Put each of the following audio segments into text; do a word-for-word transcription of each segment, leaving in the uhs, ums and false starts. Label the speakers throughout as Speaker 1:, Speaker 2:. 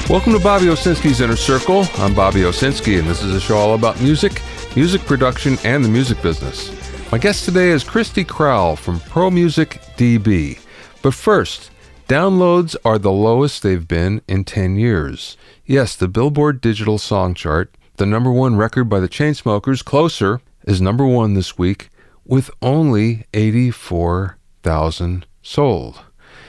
Speaker 1: Welcome to Bobby Owsinski's Inner Circle. I'm Bobby Owsinski, and this is a show all about music, music production, and the music business. My guest today is Christy Crowell from Pro Music D B. But first, downloads are the lowest they've been in ten years. Yes, the Billboard Digital Song Chart, the number one record by the Chainsmokers, Closer, is number one this week with only eighty-four thousand sold.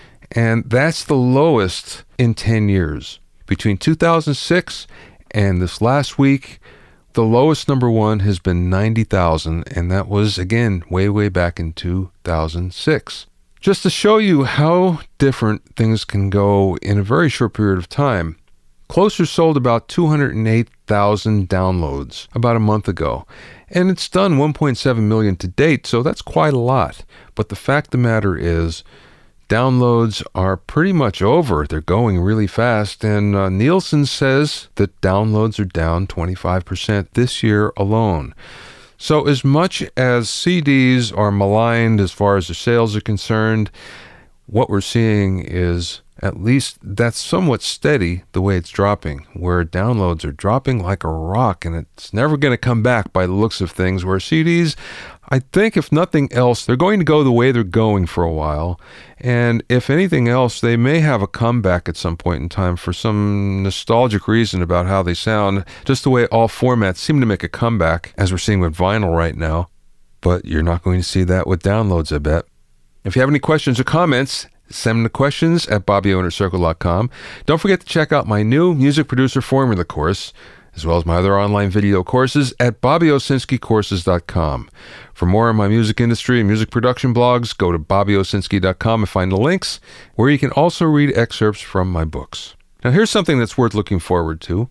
Speaker 1: And that's the lowest in ten years. Between two thousand six and this last week, the lowest number one has been ninety thousand, and that was, again, way, way back in two thousand six. Just to show you how different things can go in a very short period of time, Closer sold about two hundred eight thousand downloads about a month ago, and it's done one point seven million to date, so that's quite a lot. But the fact of the matter is, downloads are pretty much over. They're going really fast, and uh, Nielsen says that downloads are down twenty-five percent this year alone. So as much as C Ds are maligned as far as their sales are concerned, what we're seeing is at least that's somewhat steady the way it's dropping, where downloads are dropping like a rock, and it's never going to come back by the looks of things, where C Ds, I think if nothing else, they're going to go the way they're going for a while. And if anything else, they may have a comeback at some point in time for some nostalgic reason about how they sound, just the way all formats seem to make a comeback, as we're seeing with vinyl right now. But you're not going to see that with downloads, I bet. If you have any questions or comments, send them to questions at bobby o inner circle dot com. Don't forget to check out my new Music Producer Formula course, as well as my other online video courses at bobby owsinski courses dot com. For more on my music industry and music production blogs, go to bobby owsinski dot com and find the links, where you can also read excerpts from my books. Now, here's something that's worth looking forward to.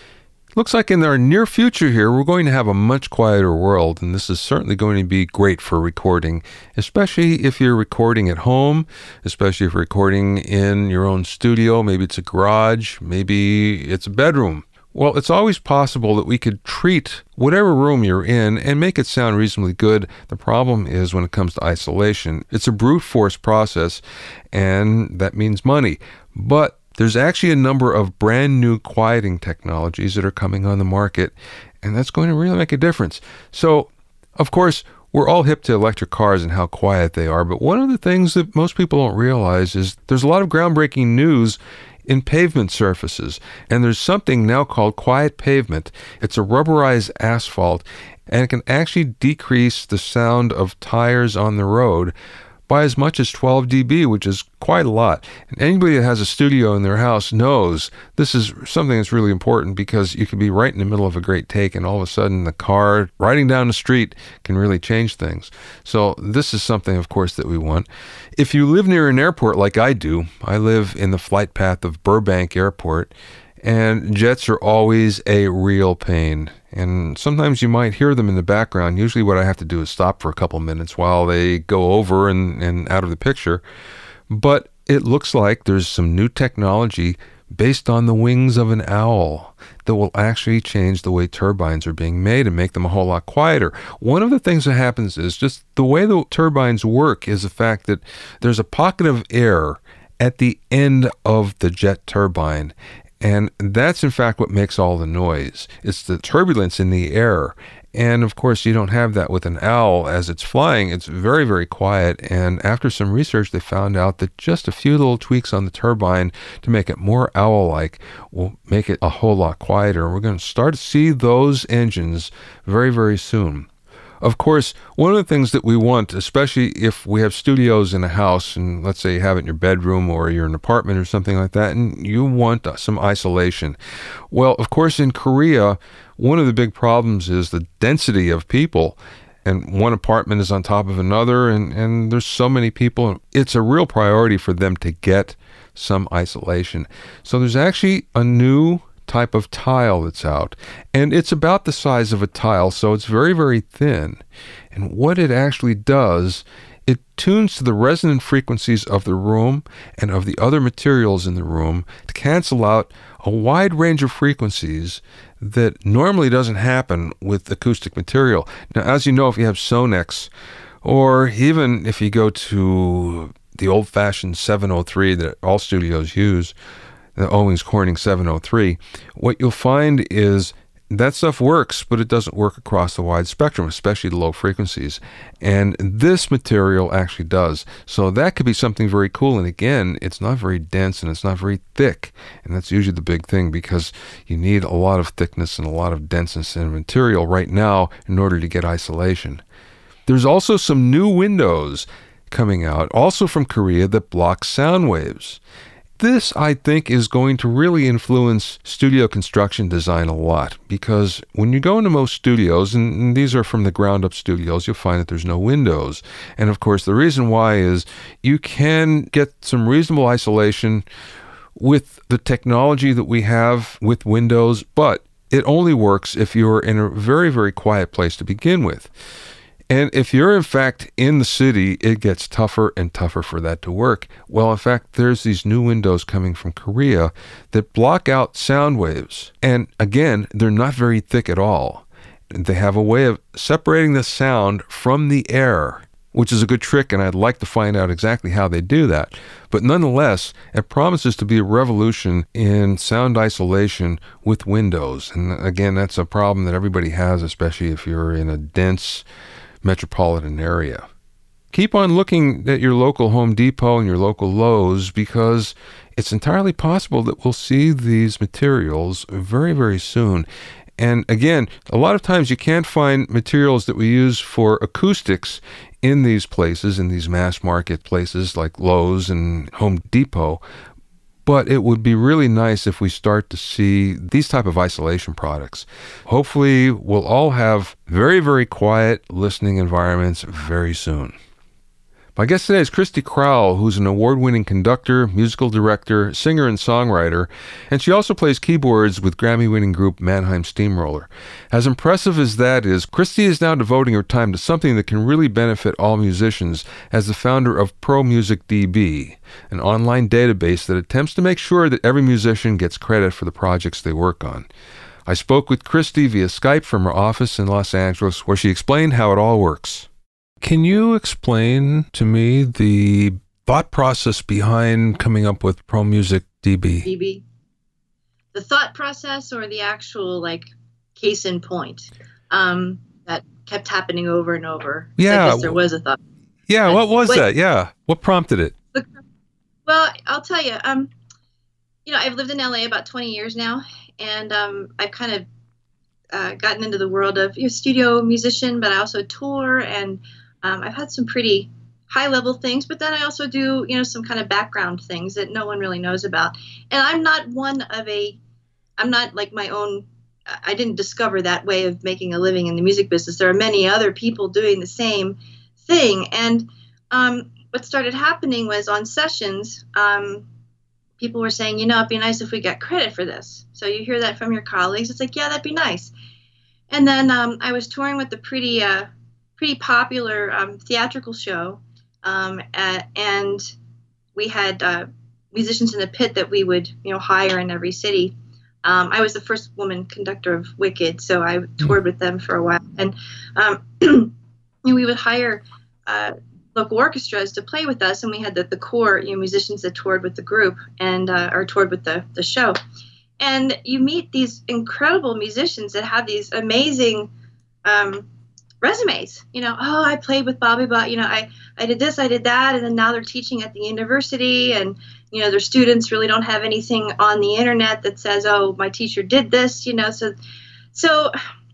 Speaker 1: It looks like in our near future here, we're going to have a much quieter world, and this is certainly going to be great for recording, especially if you're recording at home, especially if you're recording in your own studio. Maybe it's a garage, maybe it's a bedroom. Well, it's always possible that we could treat whatever room you're in and make it sound reasonably good. The problem is when it comes to isolation, it's a brute force process, and that means money. But there's actually a number of brand new quieting technologies that are coming on the market, and that's going to really make a difference. So, of course, we're all hip to electric cars and how quiet they are, but one of the things that most people don't realize is there's a lot of groundbreaking news in pavement surfaces, and there's something now called quiet pavement. It's a rubberized asphalt, and it can actually decrease the sound of tires on the road by as much as twelve decibels, which is quite a lot. And anybody that has a studio in their house knows this is something that's really important, because you can be right in the middle of a great take, and all of a sudden the car riding down the street can really change things. So this is something, of course, that we want. If you live near an airport like I do, I live in the flight path of Burbank Airport, and jets are always a real pain. And sometimes you might hear them in the background. Usually what I have to do is stop for a couple minutes while they go over and, and out of the picture. But it looks like there's some new technology based on the wings of an owl that will actually change the way turbines are being made and make them a whole lot quieter. One of the things that happens is just the way the turbines work is the fact that there's a pocket of air at the end of the jet turbine. And that's, in fact, what makes all the noise. It's the turbulence in the air. And, of course, you don't have that with an owl as it's flying. It's very, very quiet. And after some research, they found out that just a few little tweaks on the turbine to make it more owl-like will make it a whole lot quieter. And we're going to start to see those engines very, very soon. Of course, one of the things that we want, especially if we have studios in a house, and let's say you have it in your bedroom or you're in an apartment or something like that, and you want some isolation. Well, of course, in Korea, one of the big problems is the density of people, and one apartment is on top of another, and, and there's so many people. It's a real priority for them to get some isolation. So there's actually a new type of tile that's out, and it's about the size of a tile, so it's very, very thin. And what it actually does, it tunes to the resonant frequencies of the room and of the other materials in the room to cancel out a wide range of frequencies that normally doesn't happen with acoustic material. Now, as you know, if you have Sonex, or even if you go to the old-fashioned seven oh three that all studios use, the Owens Corning seven oh three, what you'll find is that stuff works, but it doesn't work across the wide spectrum, especially the low frequencies. And this material actually does. So that could be something very cool. And again, it's not very dense and it's not very thick. And that's usually the big thing, because you need a lot of thickness and a lot of denseness in material right now in order to get isolation. There's also some new windows coming out, also from Korea, that block sound waves. This, I think, is going to really influence studio construction design a lot, because when you go into most studios, and these are from the ground up studios, you'll find that there's no windows. And of course, the reason why is you can get some reasonable isolation with the technology that we have with windows, but it only works if you're in a very, very quiet place to begin with. And if you're, in fact, in the city, it gets tougher and tougher for that to work. Well, in fact, there's these new windows coming from Korea that block out sound waves. And again, they're not very thick at all. They have a way of separating the sound from the air, which is a good trick, and I'd like to find out exactly how they do that. But nonetheless, it promises to be a revolution in sound isolation with windows. And again, that's a problem that everybody has, especially if you're in a dense metropolitan area. Keep on looking at your local Home Depot and your local Lowe's, because it's entirely possible that we'll see these materials very, very soon. And again, a lot of times you can't find materials that we use for acoustics in these places, in these mass market places like Lowe's and Home Depot. But it would be really nice if we start to see these type of isolation products. Hopefully, we'll all have very, very quiet listening environments very soon. My guest today is Christy Crowell, who's an award-winning conductor, musical director, singer, and songwriter, and she also plays keyboards with Grammy-winning group Mannheim Steamroller. As impressive as that is, Christy is now devoting her time to something that can really benefit all musicians as the founder of Pro Music D B, an online database that attempts to make sure that every musician gets credit for the projects they work on. I spoke with Christy via Skype from her office in Los Angeles, where she explained how it all works. Can you explain to me the thought process behind coming up with Pro Music D B?
Speaker 2: D B. The thought process, or the actual, like, case in point um, that kept happening over and over?
Speaker 1: Yeah.
Speaker 2: I guess there was a thought.
Speaker 1: Yeah,
Speaker 2: but,
Speaker 1: what was
Speaker 2: but,
Speaker 1: that? Yeah. What prompted it?
Speaker 2: Well, I'll tell you, um, you know, I've lived in L A about twenty years now, and um, I've kind of uh, gotten into the world of, you know, studio musician, but I also tour, and Um, I've had some pretty high-level things, but then I also do, you know, some kind of background things that no one really knows about. And I'm not one of a, I'm not like my own, I didn't discover that way of making a living in the music business. There are many other people doing the same thing. And um, what started happening was on sessions, um, people were saying, you know, it'd be nice if we got credit for this. So you hear that from your colleagues. It's like, yeah, that'd be nice. And then um, I was touring with the pretty, uh, pretty popular um, theatrical show, um, uh, and we had uh, musicians in the pit that we would, you know, hire in every city. Um, I was the first woman conductor of Wicked, so I toured with them for a while, and um, you know, we would hire uh, local orchestras to play with us, and we had the, the core, you know, musicians that toured with the group and uh, or toured with the the show. And you meet these incredible musicians that have these amazing um, resumes, you know, oh, I played with Bobby, but, you know, I, I did this, I did that. And then now they're teaching at the university, and, you know, their students really don't have anything on the internet that says, oh, my teacher did this, you know, so, so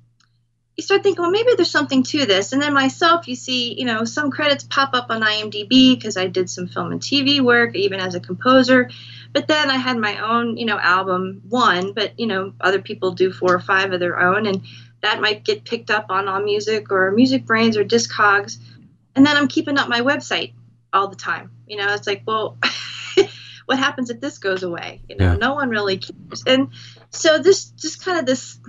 Speaker 2: you start thinking, well, maybe there's something to this. And then myself, you see, you know, some credits pop up on I M D B because I did some film and T V work, even as a composer. But then I had my own, you know, album, one, but, you know, other people do four or five of their own, and that might get picked up on AllMusic or Music Brains or Discogs. And then I'm keeping up my website all the time. You know, it's like, well, what happens if this goes away? You know, yeah. No one really cares. And so this just kind of this,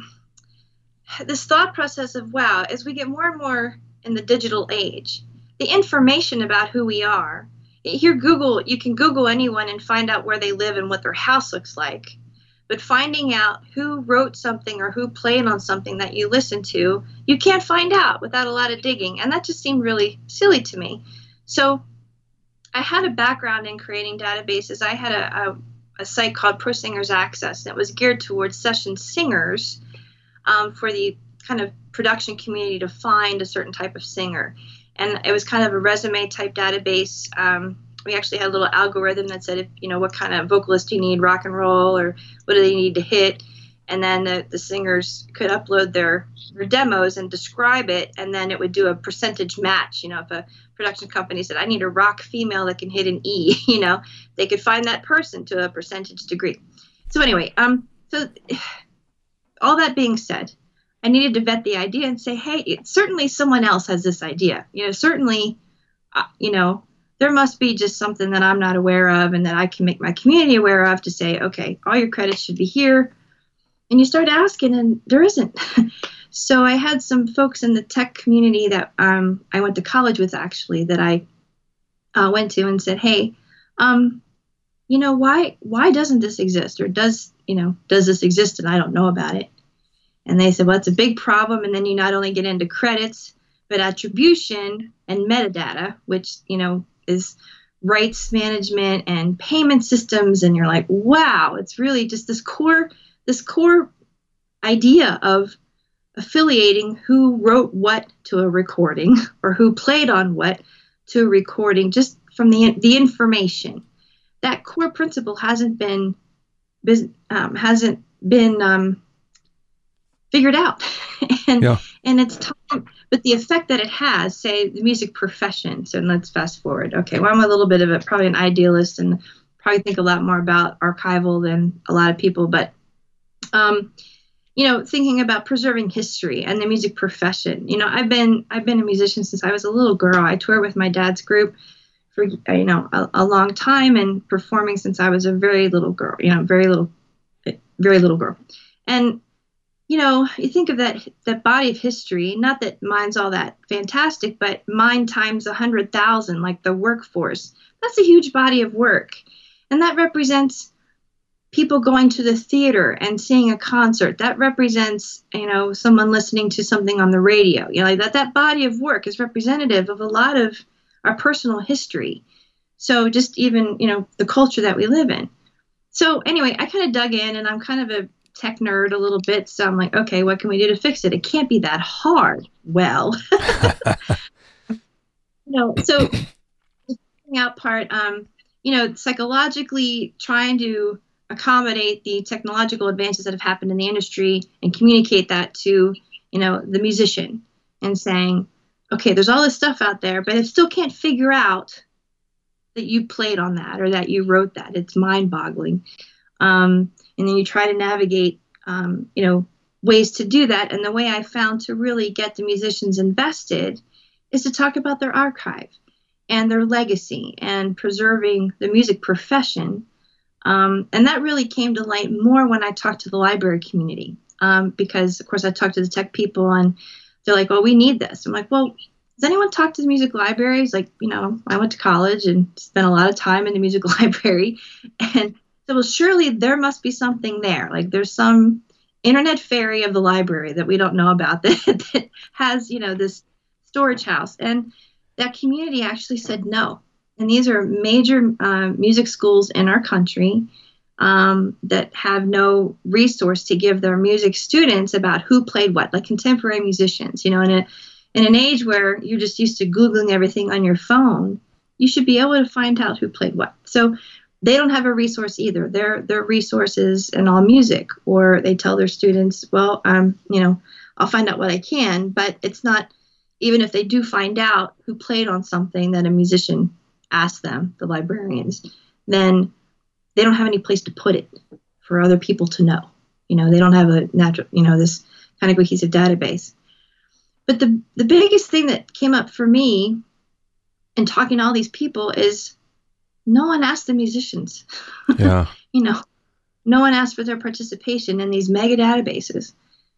Speaker 2: this thought process of, wow, as we get more and more in the digital age, the information about who we are, here Google, you can Google anyone and find out where they live and what their house looks like. But finding out who wrote something or who played on something that you listen to, you can't find out without a lot of digging. And that just seemed really silly to me. So I had a background in creating databases. I had a, a, a site called Pro Singers Access that was geared towards session singers um, for the kind of production community to find a certain type of singer. And it was kind of a resume type database. Um, we actually had a little algorithm that said, if, you know, what kind of vocalist do you need, rock and roll, or what do they need to hit? And then the, the singers could upload their, their demos and describe it, and then it would do a percentage match. You know, if a production company said, I need a rock female that can hit an E, you know, they could find that person to a percentage degree. So anyway, um, so all that being said, I needed to vet the idea and say, hey, it, certainly someone else has this idea. You know, certainly, uh, you know, there must be just something that I'm not aware of and that I can make my community aware of to say, okay, all your credits should be here. And you start asking, and there isn't. So I had some folks in the tech community that um, I went to college with, actually, that I uh, went to and said, hey, um, you know, why why doesn't this exist? Or does, you know, does this exist and I don't know about it? And they said, well, it's a big problem. And then you not only get into credits, but attribution and metadata, which, you know, is rights management and payment systems. And you're like, wow, it's really just this core this core idea of affiliating who wrote what to a recording or who played on what to a recording, just from the the information. That core principle hasn't been um, hasn't been um, figured out, and
Speaker 1: yeah.
Speaker 2: and it's time. But the effect that it has, say, the music profession. So let's fast forward. Okay, well, I'm a little bit of a probably an idealist and probably think a lot more about archival than a lot of people, but. Um, you know, thinking about preserving history and the music profession. You know, I've been I've been a musician since I was a little girl. I toured with my dad's group for, you know, a, a long time, and performing since I was a very little girl, you know, very little, very little girl. And, you know, you think of that that body of history, not that mine's all that fantastic, but mine times a hundred thousand, like the workforce. That's a huge body of work. And that represents people going to the theater and seeing a concert. That represents, you know, someone listening to something on the radio. You know, like that, that body of work is representative of a lot of our personal history. So just even, you know, the culture that we live in. So anyway, I kind of dug in, and I'm kind of a tech nerd a little bit. So I'm like, okay, what can we do to fix it? It can't be that hard. Well, you know, so the out part, um, you know, psychologically trying to accommodate the technological advances that have happened in the industry and communicate that to, you know, the musician, and saying, okay, there's all this stuff out there, but it still can't figure out that you played on that or that you wrote that. It's mind-boggling. Um, and then you try to navigate, um, you know, ways to do that. And the way I found to really get the musicians invested is to talk about their archive and their legacy and preserving the music profession. Um, and that really came to light more when I talked to the library community, um, because, of course, I talked to the tech people, and they're like, well, we need this. I'm like, well, does anyone talk to the music libraries? Like, you know, I went to college and spent a lot of time in the music library. And so, well, surely there must be something there. Like, there's some internet fairy of the library that we don't know about that, that has, you know, this storage house. And that community actually said no. And these are major uh, music schools in our country um, that have no resource to give their music students about who played what, like contemporary musicians. You know, in, a, in an age where you're just used to Googling everything on your phone, you should be able to find out who played what. So they don't have a resource either. Their their resource is in all music, or they tell their students, well, um, you know, I'll find out what I can, but it's not, even if they do find out who played on something that a musician ask them, the librarians, then they don't have any place to put it for other people to know. You know, they don't have a natural, you know, this kind of cohesive database. But the the biggest thing that came up for me in talking to all these people is no one asked the musicians.
Speaker 1: Yeah.
Speaker 2: You know, no one asked for their participation in these mega databases.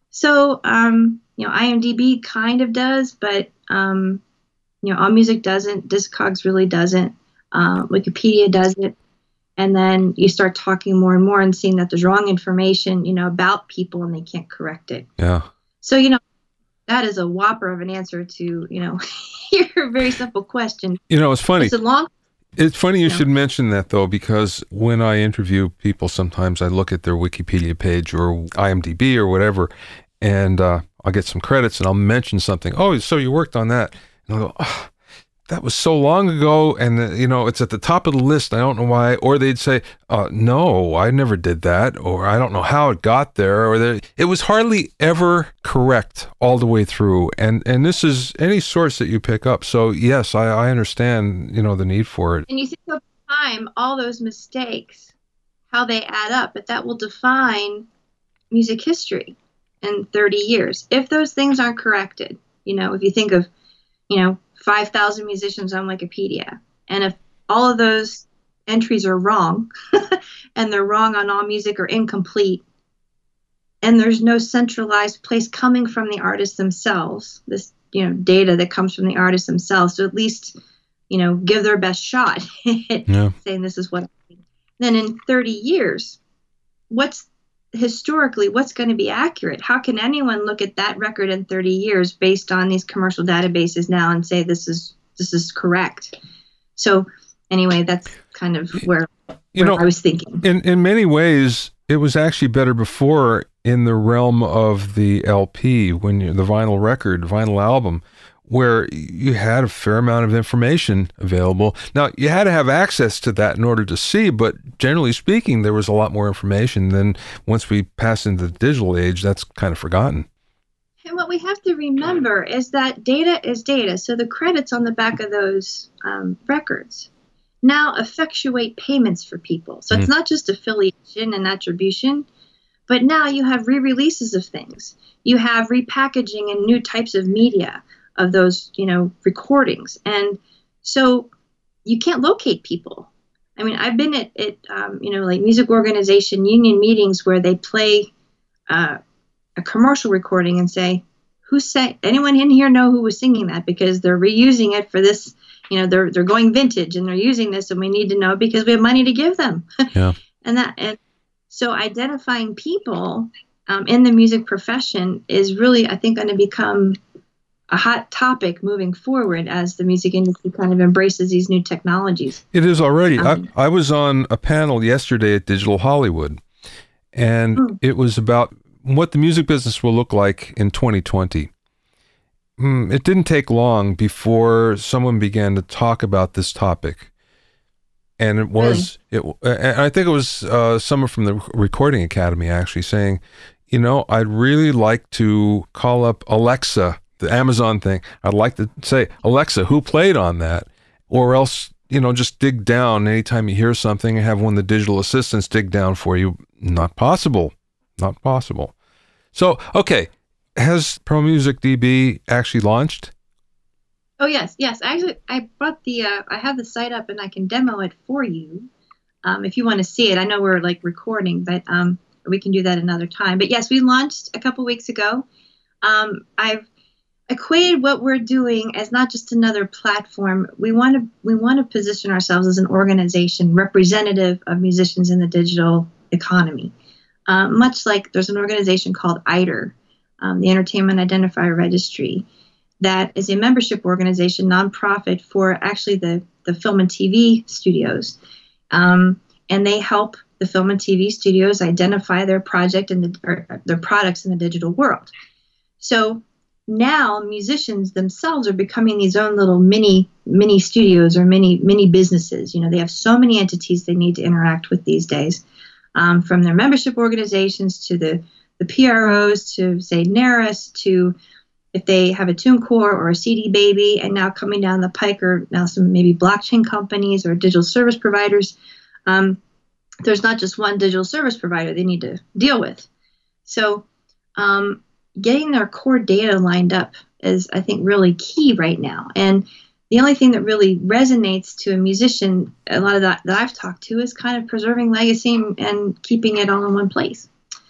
Speaker 2: So, um, you know, IMDb kind of does, but um, you know, AllMusic doesn't, Discogs really doesn't, uh, Wikipedia does it. And then you start talking more and more and seeing that there's wrong information, you know, about people, and they can't correct it.
Speaker 1: Yeah.
Speaker 2: So, you know, that is a whopper of an answer to, you know, your very simple question.
Speaker 1: You know, it's funny.
Speaker 2: It's a long
Speaker 1: It's funny you
Speaker 2: Yeah.
Speaker 1: should mention that, though, because when I interview people, sometimes I look at their Wikipedia page or IMDb or whatever, and uh, I'll get some credits and I'll mention something. Oh, so you worked on that. And I'll go, oh, that was so long ago, and, uh, you know, it's at the top of the list. I don't know why. Or they'd say, uh, no, I never did that, or I don't know how it got there, or they, it was hardly ever correct all the way through. And and this is any source that you pick up. So, yes, I, I understand, you know, the need for it.
Speaker 2: And you think over time, all those mistakes, how they add up, but that will define music history in thirty years. If those things aren't corrected, you know, if you think of, you know, five thousand musicians on Wikipedia, and if all of those entries are wrong, and they're wrong on all music or incomplete, and there's no centralized place coming from the artists themselves, this, you know, data that comes from the artists themselves, to at least, you know, give their best shot at
Speaker 1: Yeah.
Speaker 2: saying this is what, then in thirty years, what's historically what's going to be accurate? How can anyone look at that record in thirty years based on these commercial databases now and say this is this is correct? So anyway, that's kind of where,
Speaker 1: You
Speaker 2: where
Speaker 1: know,
Speaker 2: I was thinking.
Speaker 1: In in many ways, it was actually better before in the realm of the L P, when you, the vinyl record, vinyl album, where you had a fair amount of information available. Now, you had to have access to that in order to see, but generally speaking, there was a lot more information than once we pass into the digital age, that's kind of forgotten.
Speaker 2: And what we have to remember is that data is data. So the credits on the back of those um, records now effectuate payments for people. So it's not just affiliation and attribution, but now you have re-releases of things. You have repackaging and new types of media of those, you know, recordings. And so you can't locate people. I mean, I've been at, at um, you know, like music organization union meetings where they play uh, a commercial recording and say, who sang, anyone in here know who was singing that? Because they're reusing it for this, you know, they're they're going vintage and they're using this, and we need to know because we have money to give them.
Speaker 1: Yeah.
Speaker 2: and that, and so identifying people um, in the music profession is really, I think, going to become a hot topic moving forward as the music industry kind of embraces these new technologies.
Speaker 1: It is already.
Speaker 2: Um,
Speaker 1: I, I was on a panel yesterday at Digital Hollywood, and
Speaker 2: Hmm.
Speaker 1: it was about what the music business will look like in twenty twenty. Hmm, It didn't take long before someone began to talk about this topic. And it was, it. And I think it was uh, someone from the Recording Academy actually saying, you know, I'd really like to call up Alexa, the Amazon thing. I'd like to say, Alexa, who played on that? Or else, you know, just dig down anytime you hear something and have one of the digital assistants dig down for you. Not possible. Not possible. So, okay, has Pro Music D B actually launched?
Speaker 2: Oh yes, yes. Actually, I brought the. Uh, I have the site up, and I can demo it for you um, if you want to see it. I know we're like recording, but um, we can do that another time. But yes, we launched a couple weeks ago. Um, I've equated what we're doing as not just another platform. We want to we want to position ourselves as an organization representative of musicians in the digital economy. Um, much like there's an organization called I D E R, um, the Entertainment Identifier Registry, that is a membership organization, nonprofit for actually the, the film and T V studios. Um, and they help the film and T V studios identify their project and the, or their products in the digital world. So now musicians themselves are becoming these own little mini mini studios or mini mini businesses. You know, they have so many entities they need to interact with these days, um, from their membership organizations to the, the P R Os to, say, NARAS, to if they have a TuneCore or a C D Baby, and now coming down the pike are now some maybe blockchain companies or digital service providers. Um, there's not just one digital service provider they need to deal with. So um, getting their core data lined up is, I think, really key right now. And the only thing that really resonates to a musician, a lot of that that I've talked to, is kind of preserving legacy and, and keeping it all in one place.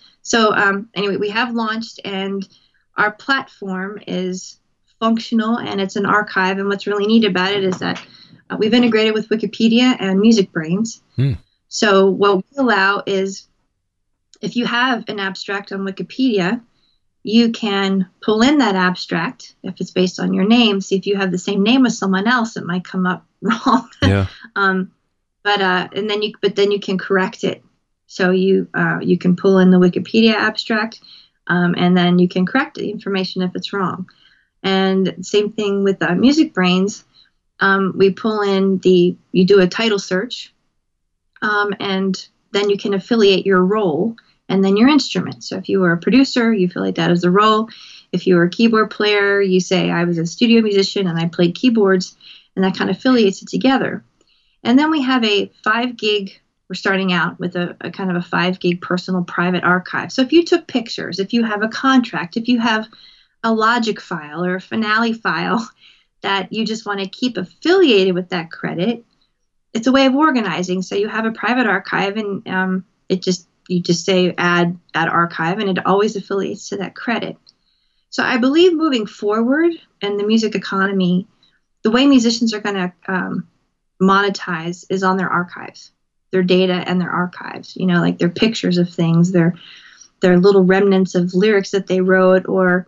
Speaker 2: So um, anyway, we have launched, and our platform is functional and it's an archive. And what's really neat about it is that uh, we've integrated with Wikipedia and MusicBrainz.
Speaker 1: Hmm.
Speaker 2: So what we allow is, if you have an abstract on Wikipedia, you can pull in that abstract if it's based on your name. See if you have the same name as someone else, it might come up wrong.
Speaker 1: Yeah.
Speaker 2: um, but uh, and then you but then you can correct it. So you uh, you can pull in the Wikipedia abstract, um, and then you can correct the information if it's wrong. And same thing with uh, Music Brains. Um, we pull in the you do a title search, um, and then you can affiliate your role and then your instrument. So if you were a producer, you affiliate that as a role. If you were a keyboard player, you say I was a studio musician and I played keyboards, and that kind of affiliates it together. And then we have a five gig. We're starting out with a, a kind of a five gig personal private archive. So if you took pictures, if you have a contract, if you have a Logic file or a Finale file that you just want to keep affiliated with that credit, it's a way of organizing. So you have a private archive, and um, it just you just say add add archive, and it always affiliates to that credit. So I believe moving forward in the music economy, the way musicians are going to um, monetize is on their archives, their data and their archives. You know, like their pictures of things, their their little remnants of lyrics that they wrote, or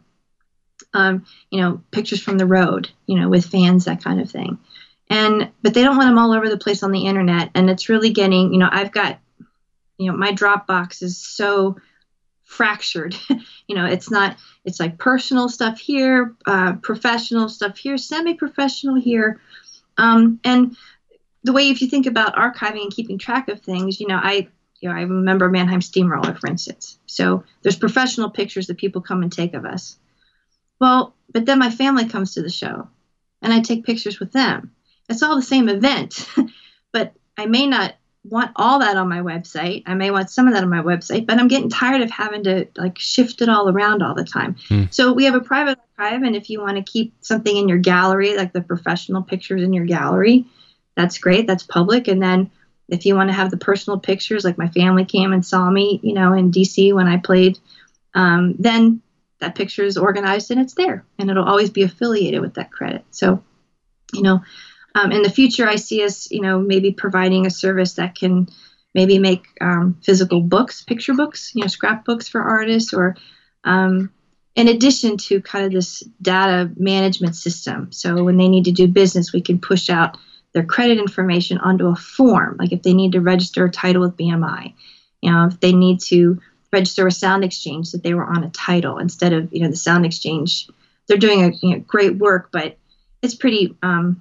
Speaker 2: um, you know, pictures from the road, you know, with fans, that kind of thing. And but they don't want them all over the place on the internet. And it's really getting, you know, I've got, you know, my Dropbox is so fractured. You know, it's not, it's like personal stuff here, uh, professional stuff here, semi-professional here. Um, and the way, if you think about archiving and keeping track of things, you know, I, you know, I remember Mannheim Steamroller, for instance. So there's professional pictures that people come and take of us. Well, but then my family comes to the show and I take pictures with them. It's all the same event, but I may not want all that on my website. I may want some of that on my website, but I'm getting tired of having to like shift it all around all the time. Hmm. So we have a private archive, and if you want to keep something in your gallery, like the professional pictures in your gallery, that's great. That's public. And then if you want to have the personal pictures, like my family came and saw me, you know, in D C when I played, um, then that picture is organized and it's there, and it'll always be affiliated with that credit. So, you know, Um, in the future, I see us, you know, maybe providing a service that can maybe make um, physical books, picture books, you know, scrapbooks for artists, or um, in addition to kind of this data management system. So when they need to do business, we can push out their credit information onto a form. Like if they need to register a title with B M I, you know, if they need to register a Sound Exchange, that they were on a title instead of, you know, the Sound Exchange. They're doing a you know, great work, but it's pretty. Um,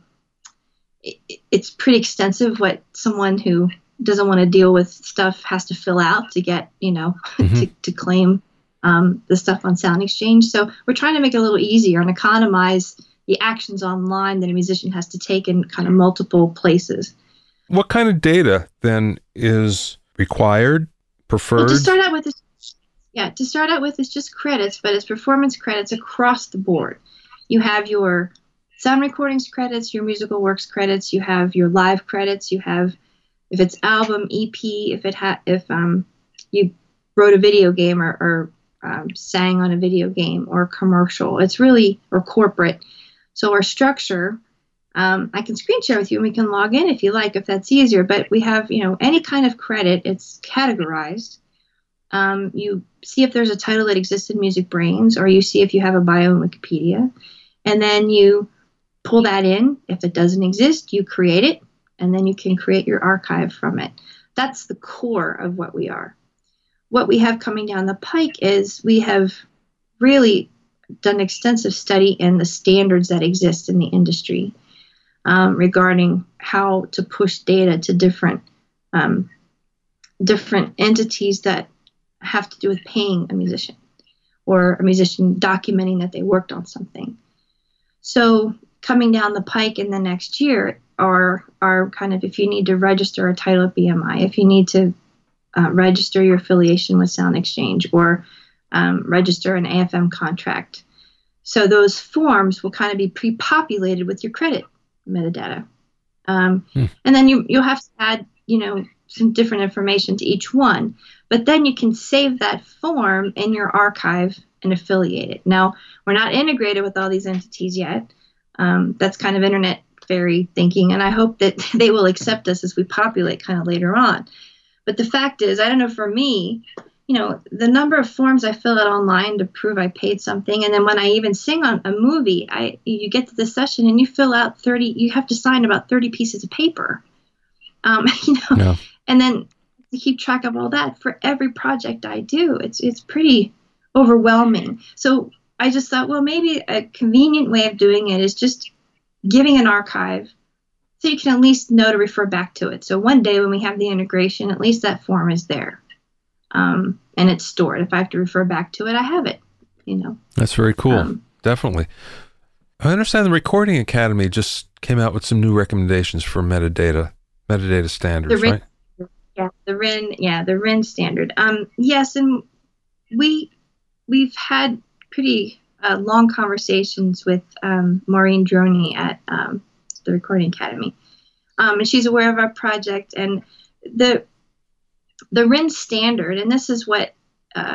Speaker 2: it's pretty extensive what someone who doesn't want to deal with stuff has to fill out to get, you know, mm-hmm. to, to claim um, the stuff on Sound Exchange. So we're trying to make it a little easier and economize the actions online that a musician has to take in kind of multiple places.
Speaker 1: What kind of data then is required, preferred?
Speaker 2: Well, to start out with, is, yeah, to start out with, it's just credits, but it's performance credits across the board. You have your sound recordings credits, your musical works credits, you have your live credits, you have if it's album, E P, if it ha- if um you wrote a video game or, or um, sang on a video game or commercial. It's really or corporate. So our structure, um, I can screen share with you and we can log in if you like, if that's easier. But we have, you know, any kind of credit, it's categorized. Um, you see if there's a title that exists in Music Brains, or you see if you have a bio in Wikipedia, and then you pull that in. If it doesn't exist, you create it, and then you can create your archive from it. That's the core of what we are. What we have coming down the pike is we have really done extensive study in the standards that exist in the industry um, regarding how to push data to different um, different entities that have to do with paying a musician or a musician documenting that they worked on something. So coming down the pike in the next year are, are kind of if you need to register a title at B M I, if you need to uh, register your affiliation with Sound Exchange, or um, register an A F M contract. So those forms will kind of be pre-populated with your credit metadata. Um, hmm. And then you, you'll have to add, you know, some different information to each one. But then you can save that form in your archive and affiliate it. Now, we're not integrated with all these entities yet. Um, that's kind of internet fairy thinking, and I hope that they will accept us as we populate kind of later on. But the fact is, I don't know, for me, you you know, the number of forms I fill out online to prove I paid something. And then when I even sing on a movie, I you get to the session and you fill out thirty, you have to sign about thirty pieces of paper. Um, you know,
Speaker 1: Yeah.
Speaker 2: And then to keep track of all that for every project I do, it's it's pretty overwhelming. So I just thought, well, maybe a convenient way of doing it is just giving an archive so you can at least know to refer back to it. So one day when we have the integration, at least that form is there. Um, and it's stored. If I have to refer back to it, I have it, you know.
Speaker 1: That's very cool.
Speaker 2: Um,
Speaker 1: Definitely. I understand the Recording Academy just came out with some new recommendations for metadata, metadata standards,
Speaker 2: the R I N,
Speaker 1: right?
Speaker 2: Yeah, the R I N, yeah, the R I N standard. Um, yes, and we, we've had pretty uh, long conversations with um, Maureen Droney at um, the Recording Academy. Um, and she's aware of our project, and the the R I N standard, and this is what uh,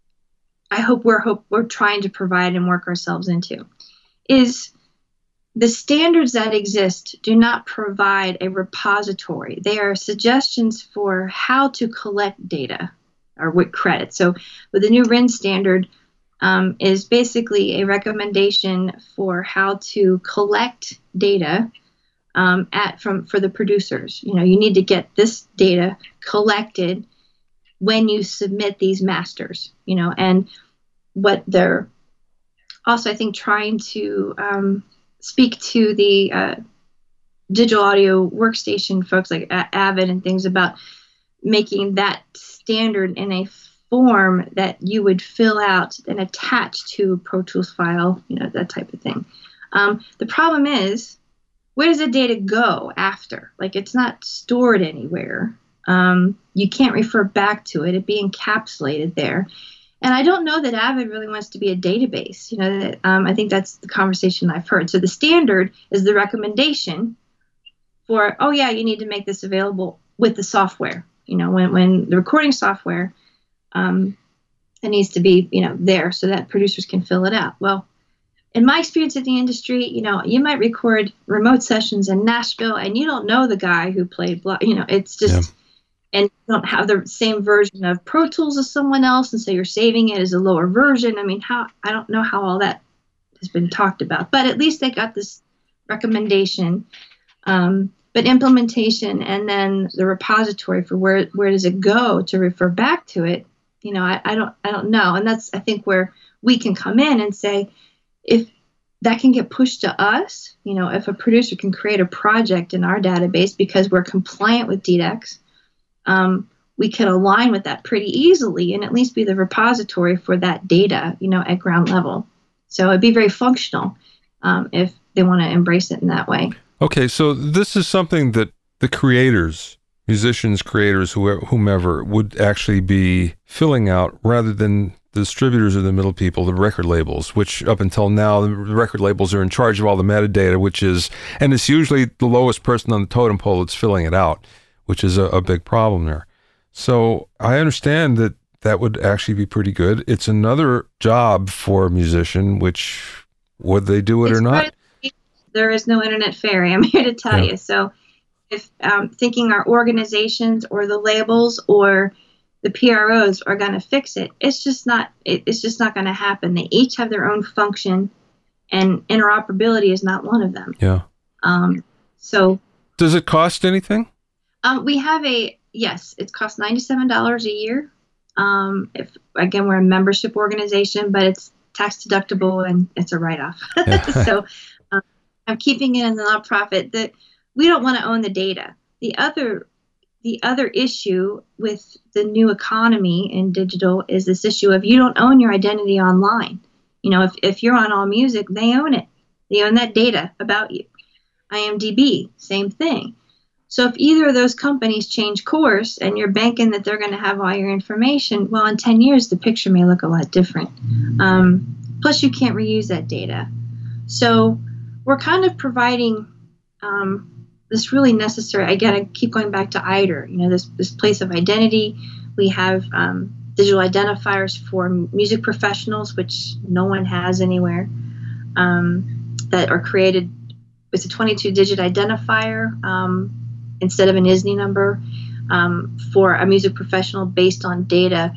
Speaker 2: I hope we're hope we're trying to provide and work ourselves into, is the standards that exist do not provide a repository. They are suggestions for how to collect data or with credit. So with the new R I N standard um, is basically a recommendation for how to collect data um, at from for the producers. You know, you need to get this data collected when you submit these masters, you know, and what they're also, I think, trying to um, speak to the uh, digital audio workstation folks like A- Avid and things about making that standard in a form that you would fill out and attach to a Pro Tools file, you know, that type of thing. Um, the problem is, where does the data go after? Like, it's not stored anywhere. Um, you can't refer back to it. It'd be encapsulated there. And I don't know that Avid really wants to be a database. You know, that, um, I think that's the conversation I've heard. So the standard is the recommendation for, oh yeah, you need to make this available with the software. You know, when, when the recording software, um, it needs to be, you know, there so that producers can fill it out. Well, in my experience in the industry, you know, you might record remote sessions in Nashville and you don't know the guy who played, blah, you know, it's just, yeah. and you don't have the same version of Pro Tools as someone else. And so you're saving it as a lower version. I mean, how, I don't know how all that has been talked about, but at least they got this recommendation. Um, but implementation and then the repository for where, where does it go to refer back to it? You know, I, I don't, I don't know. And that's, I think, where we can come in and say, if that can get pushed to us, you know, if a producer can create a project in our database because we're compliant with D D E X, um, we can align with that pretty easily and at least be the repository for that data, you know, at ground level. So it'd be very functional um, if they want to embrace it in that way.
Speaker 1: Okay, so this is something that the creators, musicians, creators, whoever, whomever, would actually be filling out rather than the distributors or the middle people, the record labels, which up until now, the record labels are in charge of all the metadata, which is, and it's usually the lowest person on the totem pole that's filling it out, which is a, a big problem there. So I understand that that would actually be pretty good. It's another job for a musician, which would they do it
Speaker 2: it's
Speaker 1: or not?
Speaker 2: There is no internet fairy, I'm here to tell
Speaker 1: yeah.
Speaker 2: you. So if um, thinking our organizations or the labels or the P R Os are going to fix it, it's just not, it, it's just not going to happen. They each have their own function and interoperability is not one of them.
Speaker 1: Yeah.
Speaker 2: Um, so
Speaker 1: does it cost anything?
Speaker 2: Um, we have a, yes, it costs ninety-seven dollars a year. Um, if again, we're a membership organization, but it's tax deductible and it's a write-off. Yeah. So um, I'm keeping it in the nonprofit. That we don't want to own the data. The other, the other issue with the new economy in digital is this issue of you don't own your identity online. You know, if if you're on AllMusic, they own it. They own that data about you. I M D B, same thing. So if either of those companies change course and you're banking that they're going to have all your information, well, in ten years, the picture may look a lot different. Um, plus, you can't reuse that data. So we're kind of providing um, this really necessary, I got to keep going back to I D R, you know, this, this place of identity. We have um, digital identifiers for music professionals, which no one has anywhere, um, that are created. It's a twenty-two digit identifier. Um, instead of an I S N I number um, for a music professional based on data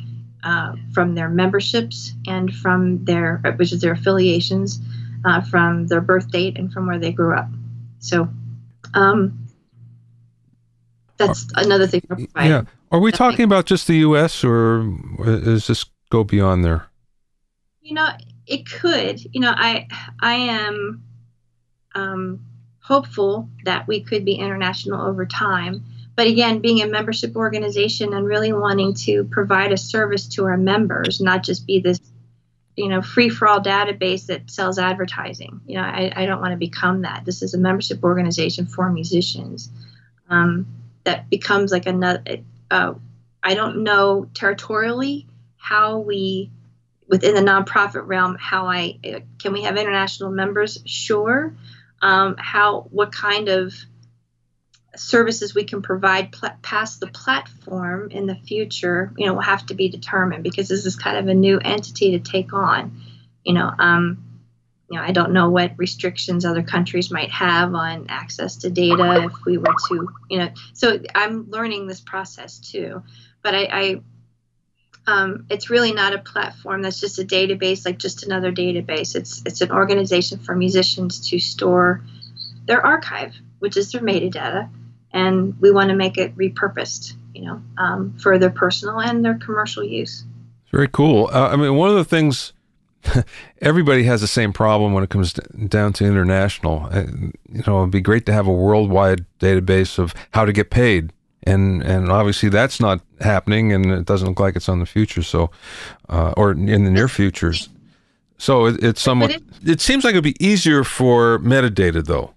Speaker 2: uh, from their memberships and from their, which is their affiliations, uh, from their birth date and from where they grew up. So um, that's another thing.
Speaker 1: Yeah. Are we talking about just the U S or does this go beyond there?
Speaker 2: You know, it could. You know, I I am um, hopeful that we could be international over time. But again, being a membership organization and really wanting to provide a service to our members, not just be this, you know, free-for-all database that sells advertising. You know, I, I don't want to become that. This is a membership organization for musicians um, that becomes like another. Uh, I don't know territorially how we, within the nonprofit realm, how I can we have international members? Sure. Um, how what kind of services we can provide pl- past the platform in the future, you know, will have to be determined because this is kind of a new entity to take on. You know, um, you know, I don't know what restrictions other countries might have on access to data if we were to, you know. So I'm learning this process too, but I, I um, it's really not a platform that's just a database, like just another database. It's it's an organization for musicians to store their archive, which is their metadata. And we want to make it repurposed, you know, um, for their personal and their commercial use.
Speaker 1: Very cool. Uh, I mean, one of the things, everybody has the same problem when it comes down to international. Uh, you know, it'd be great to have a worldwide database of how to get paid. And and obviously that's not happening, and it doesn't look like it's on the future, so, uh, or in the near futures. So it, it's somewhat, it seems like it'd be easier for metadata, though.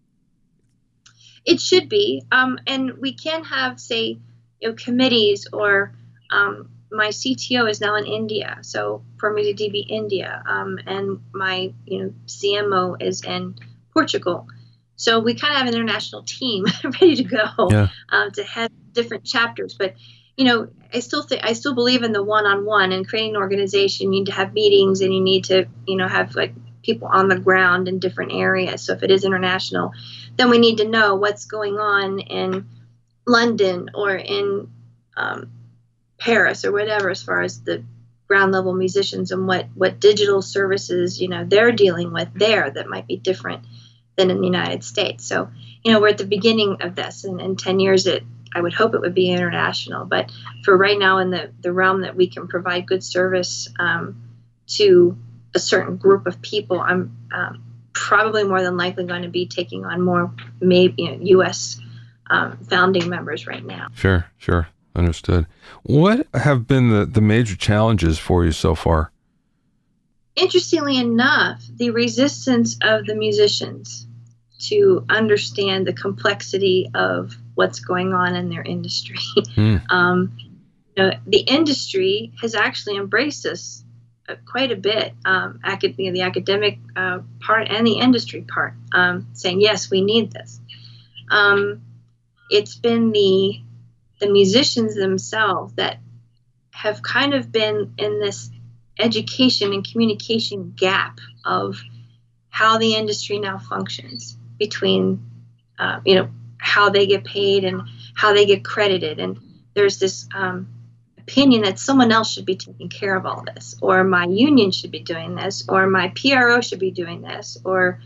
Speaker 2: It should be, um, and we can have, say, you know, committees or um, my C T O is now in India, so Pro Music D B India, um, and my you know C M O is in Portugal. So we kind of have an international team ready to go
Speaker 1: yeah.
Speaker 2: um, to head different chapters. But you know, I still think I still believe in the one-on-one and creating an organization. You need to have meetings, and you need to you know have like people on the ground in different areas. So if it is international, then we need to know what's going on in London or in um, Paris or whatever, as far as the ground level musicians and what, what digital services, you know, they're dealing with there that might be different than in the United States. So, you know, we're at the beginning of this, and in ten years, it, I would hope it would be international. But for right now, in the, the realm that we can provide good service um, to a certain group of people, I'm um, probably more than likely going to be taking on more maybe you know, U S um, founding members right now.
Speaker 1: Sure, sure. Understood. What have been the, the major challenges for you so far?
Speaker 2: Interestingly enough, the resistance of the musicians to understand the complexity of what's going on in their industry. Mm. um, you know, the industry has actually embraced this uh, quite a bit, um, acad- you know, the academic uh, part and the industry part, um, saying, yes, we need this. Um, it's been the the musicians themselves that have kind of been in this education and communication gap of how the industry now functions between, uh, you know, how they get paid and how they get credited. And there's this um, opinion that someone else should be taking care of all this, or my union should be doing this, or my P R O should be doing this, or,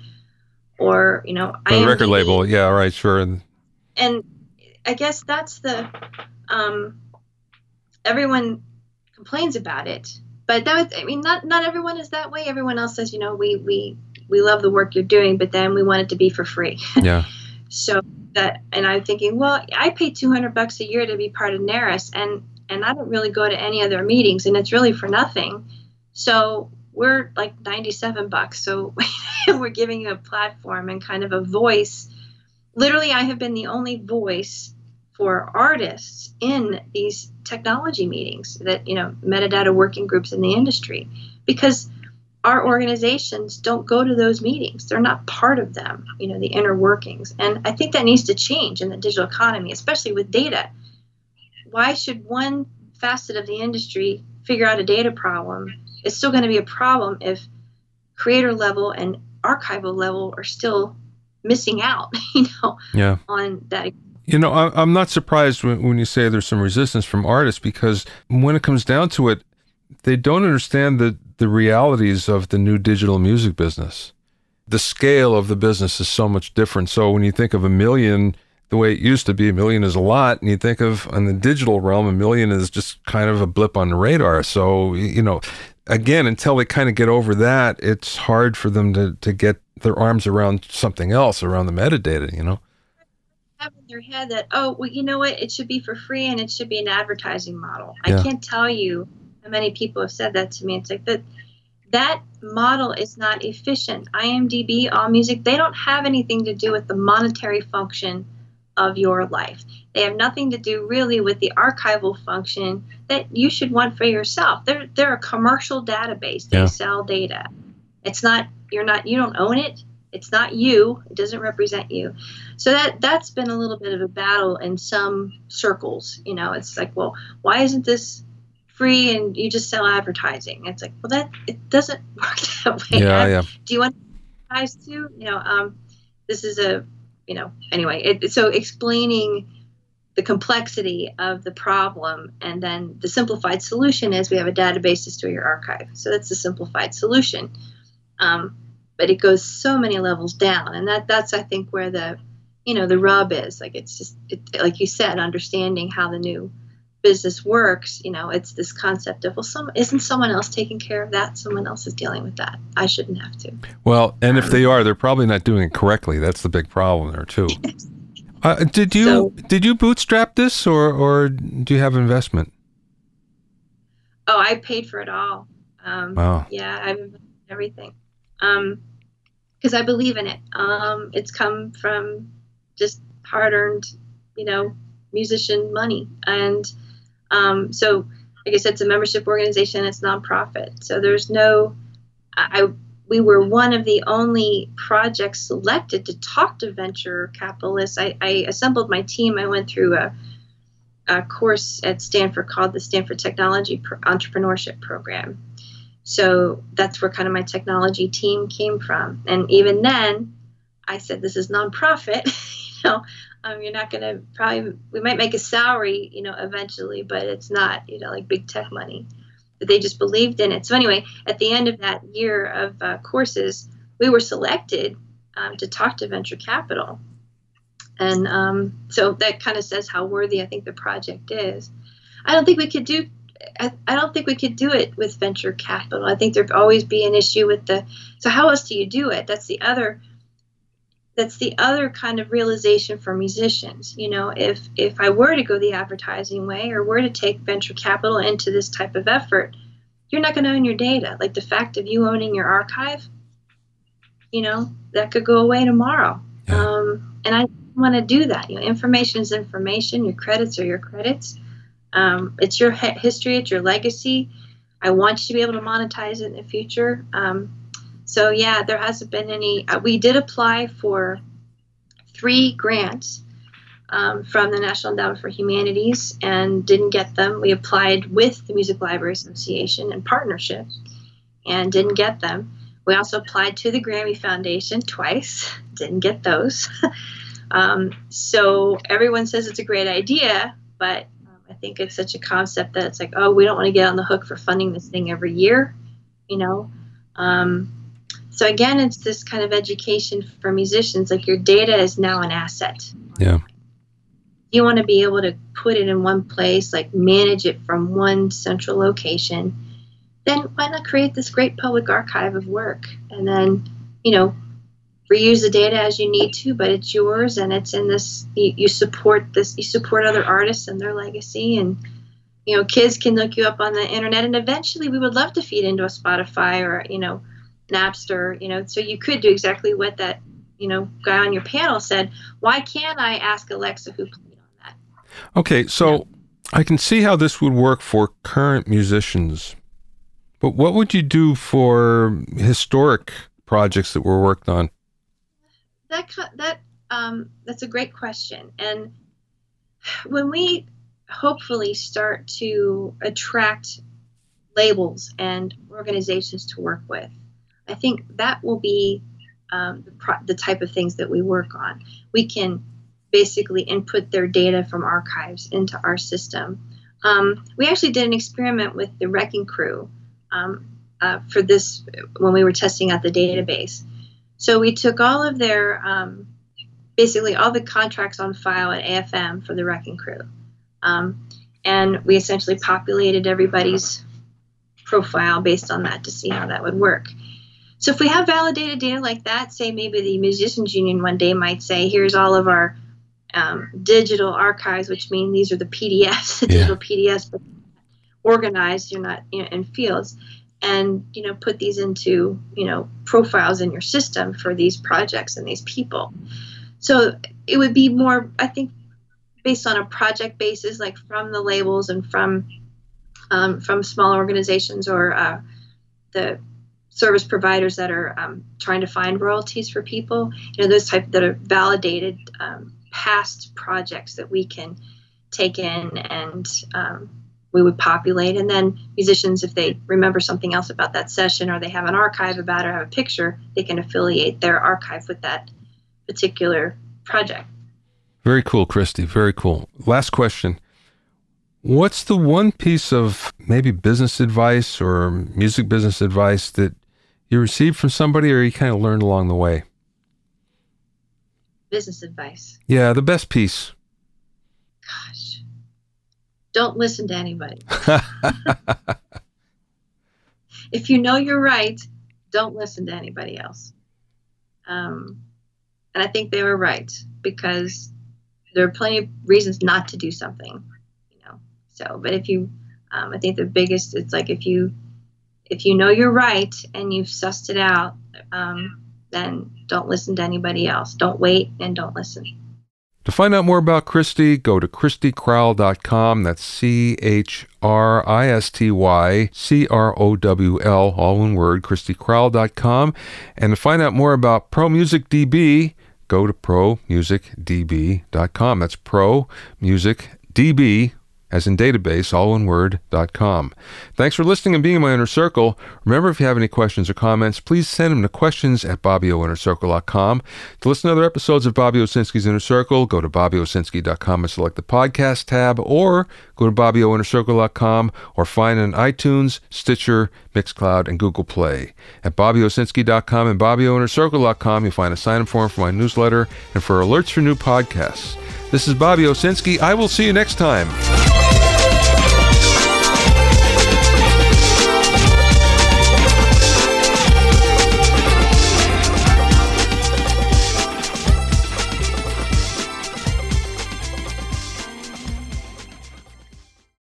Speaker 2: or you know,
Speaker 1: the record label. Yeah, right, sure. And,
Speaker 2: and I guess that's the, um, everyone complains about it, but that was, I mean, not, not everyone is that way. Everyone else says, you know, we, we, we love the work you're doing, but then we want it to be for free.
Speaker 1: Yeah.
Speaker 2: So that, and I'm thinking, well, I pay two hundred bucks a year to be part of NARAS, and, and I don't really go to any of their meetings, and it's really for nothing. So we're like ninety-seven bucks. So we're giving you a platform and kind of a voice. Literally, I have been the only voice for artists in these technology meetings that, you know, metadata working groups in the industry, because our organizations don't go to those meetings. They're not part of them, you know, the inner workings. And I think that needs to change in the digital economy, especially with data. Why should one facet of the industry figure out a data problem? It's still going to be a problem if creator level and archival level are still missing out, you know,
Speaker 1: yeah.
Speaker 2: on that.
Speaker 1: You know, I, I'm not surprised when, when you say there's some resistance from artists, because when it comes down to it, they don't understand the, the realities of the new digital music business. The scale of the business is so much different. So when you think of a million, the way it used to be, a million is a lot. And you think of, in the digital realm, a million is just kind of a blip on the radar. So, you know, again, until they kind of get over that, it's hard for them to, to get their arms around something else, around the metadata, you know?
Speaker 2: Have in their head that, oh, well, you know what? It should be for free and it should be an advertising model.
Speaker 1: Yeah.
Speaker 2: I can't tell you how many people have said that to me. It's like that that model is not efficient. IMDb, AllMusic, they don't have anything to do with the monetary function of your life. They have nothing to do really with the archival function that you should want for yourself. They're they're a commercial database. They
Speaker 1: Yeah.
Speaker 2: sell data. It's not you're not you don't own it. It's not you. It doesn't represent you. So that that's been a little bit of a battle in some circles. You know, it's like, well, why isn't this free and you just sell advertising? It's like, well, that it doesn't work that way.
Speaker 1: Yeah, yeah.
Speaker 2: Do you want to advertise too? You know, um, this is a, you know, anyway. It, so explaining the complexity of the problem, and then the simplified solution is we have a database to store your archive. So that's the simplified solution. Um, but it goes so many levels down, and that that's I think where the, you know, the rub is. Like it's just it, like you said, understanding how the new business works. You know, it's this concept of, well, some isn't someone else taking care of that? Someone else is dealing with that. I shouldn't have to.
Speaker 1: Well, and if they are, they're probably not doing it correctly. That's the big problem there too. Uh, did you
Speaker 2: So-
Speaker 1: did you bootstrap this, or or do you have investment?
Speaker 2: Oh, I paid for it all. Um,
Speaker 1: Wow.
Speaker 2: Yeah, I've invested in everything. Um, because I believe in it. Um, it's come from just hard-earned, you know, musician money, and um, so, like I said, it's a membership organization. It's nonprofit, so there's no. I we were one of the only projects selected to talk to venture capitalists. I, I assembled my team. I went through a, a course at Stanford called the Stanford Technology Pro- Entrepreneurship Program. So that's where kind of my technology team came from. And even then, I said, this is nonprofit. you know, um, you're not going to probably, we might make a salary, you know, eventually, but it's not, you know, like big tech money. But they just believed in it. So anyway, at the end of that year of uh, courses, we were selected um, to talk to venture capital. And um, so that kind of says how worthy I think the project is. I don't think we could do I, I don't think we could do it with venture capital. I think there'd always be an issue with the, so how else do you do it? That's the other, that's the other kind of realization for musicians. You know, if, if I were to go the advertising way or were to take venture capital into this type of effort, you're not going to own your data. Like the fact of you owning your archive, you know, that could go away tomorrow.
Speaker 1: Yeah.
Speaker 2: Um, and I want to do that. You know, information is information. Your credits are your credits. Um, it's your he- history, it's your legacy. I want you to be able to monetize it in the future. Um, so yeah, there hasn't been any. Uh, we did apply for three grants um, from the National Endowment for Humanities and didn't get them. We applied with the Music Library Association in partnership and didn't get them. We also applied to the Grammy Foundation twice, didn't get those. um, so everyone says it's a great idea, but I think it's such a concept that it's like, oh, we don't want to get on the hook for funding this thing every year, you know. Um, so again, it's this kind of education for musicians. Like your data is now an asset.
Speaker 1: Yeah.
Speaker 2: You want to be able to put it in one place, like manage it from one central location. Then why not create this great public archive of work, and then, you know, reuse the data as you need to, but it's yours, and it's in this, you, you support this, you support other artists and their legacy, and, you know, kids can look you up on the internet, and eventually we would love to feed into a Spotify or, you know, Napster, you know, so you could do exactly what that, you know, guy on your panel said. Why can't I ask Alexa who played on that?
Speaker 1: Okay, so
Speaker 2: Yeah.
Speaker 1: I can see how this would work for current musicians, but what would you do for historic projects that were worked on?
Speaker 2: That co- that um, that's a great question. And when we hopefully start to attract labels and organizations to work with, I think that will be um, the, pro- the type of things that we work on. We can basically input their data from archives into our system. Um, we actually did an experiment with the Wrecking Crew um, uh, for this when we were testing out the database. So we took all of their, um, basically all the contracts on file at A F M for the Wrecking Crew. Um, and we essentially populated everybody's profile based on that to see how that would work. So if we have validated data like that, say maybe the Musicians Union one day might say, here's all of our um, digital archives, which mean these are the P D Fs, the
Speaker 1: Yeah.
Speaker 2: digital P D Fs, but organized, you're not, you know, in fields, and, you know, put these into, you know, profiles in your system for these projects and these people. So it would be more, I think, based on a project basis, like from the labels and from um, from small organizations or uh, the service providers that are um, trying to find royalties for people, you know, those type that are validated um, past projects that we can take in and um, we would populate. And then musicians, if they remember something else about that session or they have an archive about it or have a picture, they can affiliate their archive with that particular project.
Speaker 1: Very cool, Christy. Very cool. Last question. What's the one piece of maybe business advice or music business advice that you received from somebody or you kind of learned along the way?
Speaker 2: Business advice.
Speaker 1: Yeah, the best piece.
Speaker 2: Gosh. Don't listen to anybody. If you know you're right, don't listen to anybody else. Um, and I think they were right, because there are plenty of reasons not to do something, you know. So, but if you, um, I think the biggest, it's like if you, if you know you're right and you've sussed it out, um, then don't listen to anybody else. Don't wait and don't listen.
Speaker 1: To find out more about Christy, go to christy crowell dot com. That's C H R I S T Y C R O W L, all one word, christy crowell dot com. And to find out more about Pro Music D B, go to pro music d b dot com. That's Pro Music D B, as in database, all one word, dot com. Thanks for listening and being in my inner circle. Remember, if you have any questions or comments, please send them to questions at bobby o inner circle dot com. To listen to other episodes of Bobby Owsinski's Inner Circle, go to bobby owsinski dot com and select the podcast tab, or go to bobby o inner circle dot com or find it on iTunes, Stitcher, Mixcloud, and Google Play. At bobby owsinski dot com and bobby o inner circle dot com, you'll find a sign-up form for my newsletter and for alerts for new podcasts. This is Bobby Owsinski. I will see you next time.